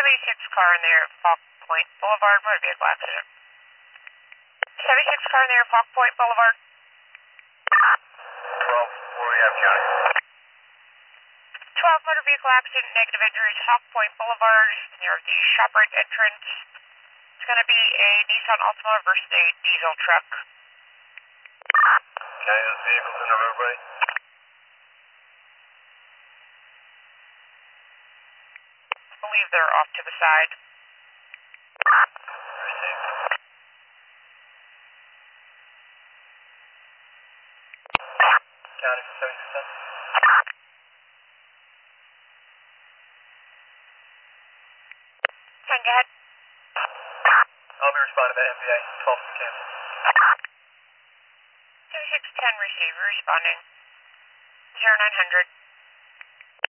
76 car in there at Falk Point Boulevard, motor vehicle accident. 76 car in there at Falk Point Boulevard. 12, where we have County. 12 motor vehicle accident, negative injuries, Hawk Point Boulevard, near the ShopRite entrance. It's going to be a Nissan Altima versus a diesel truck. County, those vehicles in the roadway. I believe they're off to the side. Received. County for 7610. Go ahead. I'll be responding to MVA. 12 cancel. 7610 receiver responding. 0900.